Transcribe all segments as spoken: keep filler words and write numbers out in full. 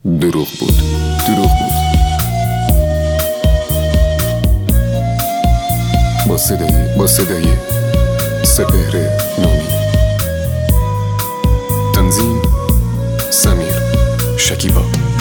دروغ بود، دروغ بود. با صدای با صدای سپهر نومی. تنظیم سمیر شکیبا.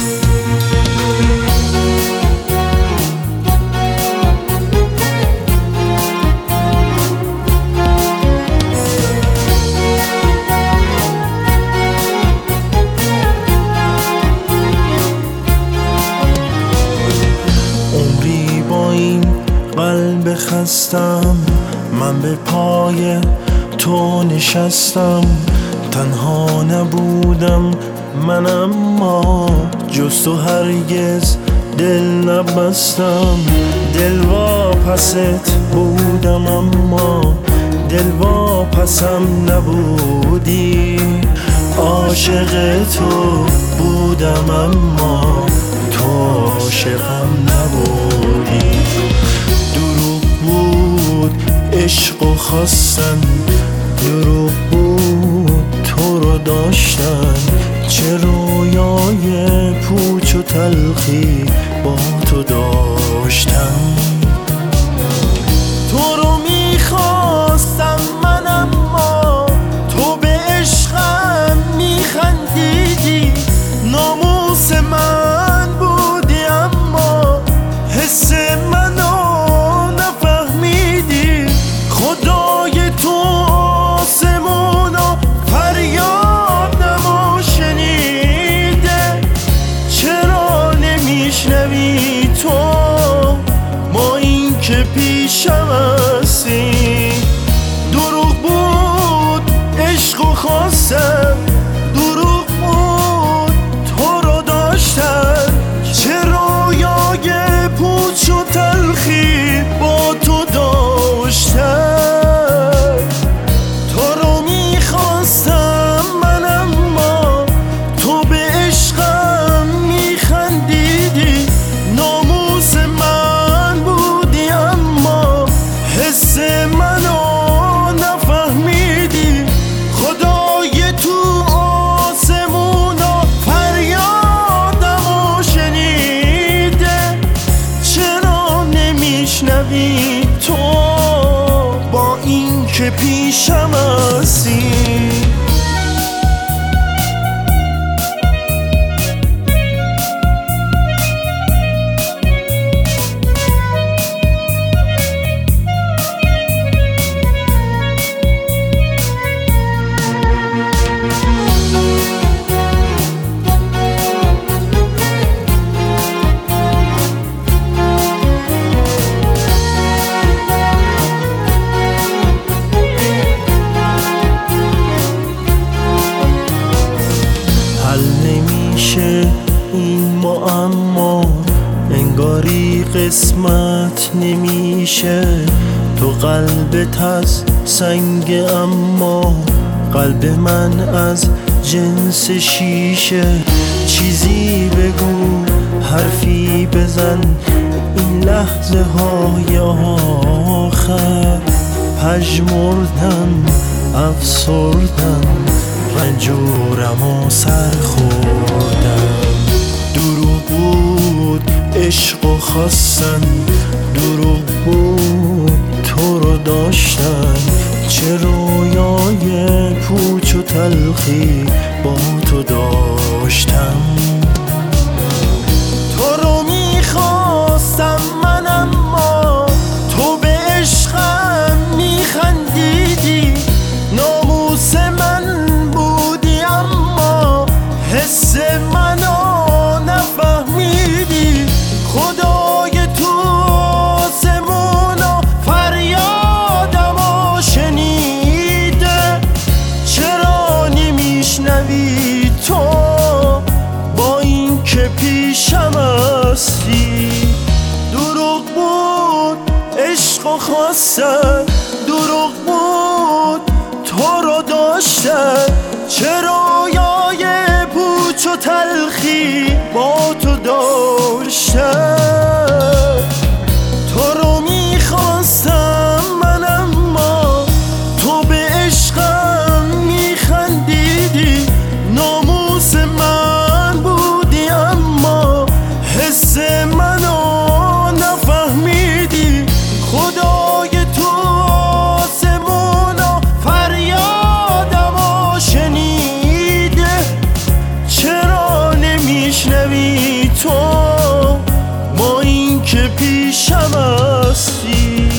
قلب خستم من به پای تو نشستم، تنها نبودم من اما جز تو هرگز دل نبستم. دل واپست بودم اما دل واپسم نبودی، عاشق تو بودم اما تو عاشقم نبودی. عشق و خواستن دروغ بود، تو رو داشتن چه رویای پوچ و تلخی با تو داشتم. تو رو میخواستم من اما تو به عشقم میخندیدی، ناموس من بودی اما حس منو خدای تو آسمونو فریادمو شنیده، چرا نمیشنوی تو ما این که پیشم هستی؟ دروغ بود عشق و خواستم، دروغ بود تو رو داشتم چه رویای پوچ و تلخی با تو داشتم. تو با این که پیشم هستی. این معما انگاری قسمت نمیشه، تو قلبت از سنگ اما قلب من از جنس شیشه. چیزی بگو حرفی بزن این لحظه های آخر، پژمردم افسردم رنجورم و سر خوردم. دروغ بود عشق و خواستن، دروغ بود تو رو داشتن چه رویای پوچ و تلخی با تو داشتم. تو رو میخواستم من اما تو به عشقم میخندیدی، ناموس من بودی اما حس منو نفهمیدی. خدای تو آسمونو فریادمو شنیده، چرا نمیشنوی تو با این که پیشم هستی؟ دروغ بود عشق و خواستن، دروغ بود تو رو داشتن چه رویای پوچ و تلخی با تو داشتن. تو رو میخواستم من اما تو به عشقم میخندیدی، ناموس من بودی اما خدای تو آسمونا فریادمو شنیده، چرا نمیشنوی تو با این که پیشم هستی؟